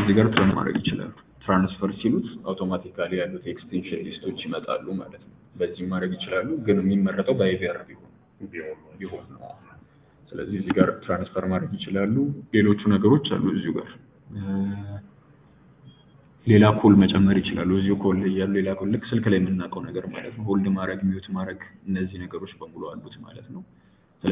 እዚህ ጋር ፕላን ማድረግ ይችላሉ። ትራንስፈር ሲሉት አውቶማቲካሊ ያሉት ኤክስቴንሽን ሊስቶች ይመጣሉ ማለት ነው። በዚህ ማድረግ ይችላሉ፣ ግን የሚመረጠው በአይቪአር ቢሆን ነው። ስለዚህ እዚህ ጋር ትራንስፈር ማድረግ ይችላሉ። ሌሎቹ ነገሮች አሉ እዚሁ ጋር ሌላ ኮል መጨመር ይችላሉ። እዚሁ ኮል ላይ ያሉ ሌላ ኮል ልክ ስልክ ላይ የምናውቀው ነገር ማለት ነው። ሆልድ ማድረግ፣ ሚውት ማድረግ፣ እነዚህ ነገሮች በሙሉ አሉት ማለት ነው።